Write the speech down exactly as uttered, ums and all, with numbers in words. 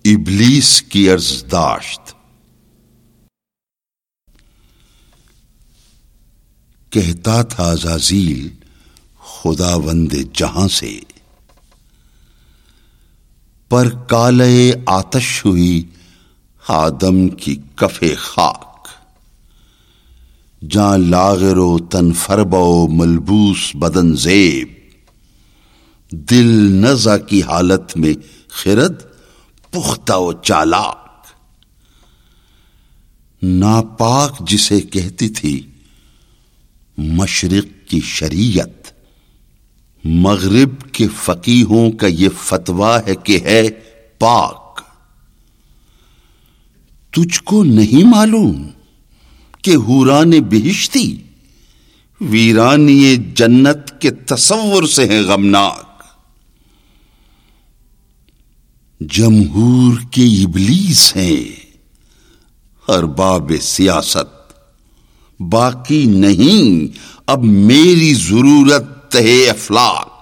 ابلیس کی عرضداشت۔ کہتا تھا عزازیل خداوند جہاں سے، پر کالے آتش ہوئی آدم کی کف خاک، جاں لاغر و تن فربہ و ملبوس بدن زیب، دل نزع کی حالت میں خرد پختہ و چالاک، ناپاک جسے کہتی تھی مشرق کی شریعت، مغرب کے فقیہوں کا یہ فتویٰ ہے کہ ہے پاک۔ تجھ کو نہیں معلوم کہ حوران بہشتی ویرانی جنت کے تصور سے ہیں غمناک، جمہور کے ابلیس ہیں ارباب سیاست، باقی نہیں اب میری ضرورت تہے افلاک۔